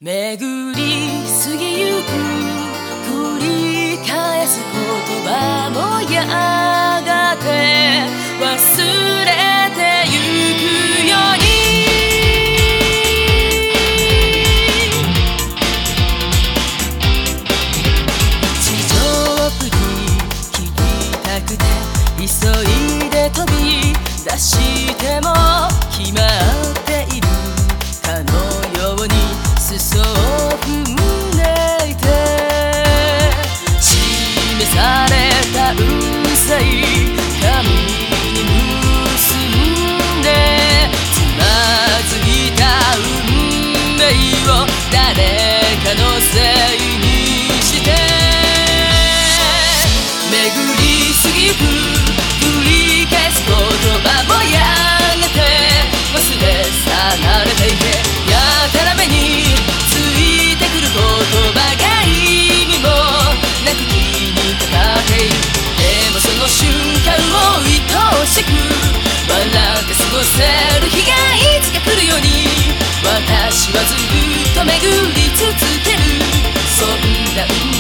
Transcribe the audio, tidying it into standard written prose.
巡り過ぎゆく繰り返す言葉もやがて忘れてゆくように地上部に聞きたくて急いで飛び出しても決まっているかのように裾を踏んでいて示されたうるさい紙に結んでつまずいた運命を誰かのせいにして巡り過ぎゆく繰り返す言葉もやがて忘れ去られていてやたらめについてくる言葉が意味もなく気にかかっているでもその瞬間を愛おしく笑って過ごせる日がいつか来るように私はずっと巡り続けるそんな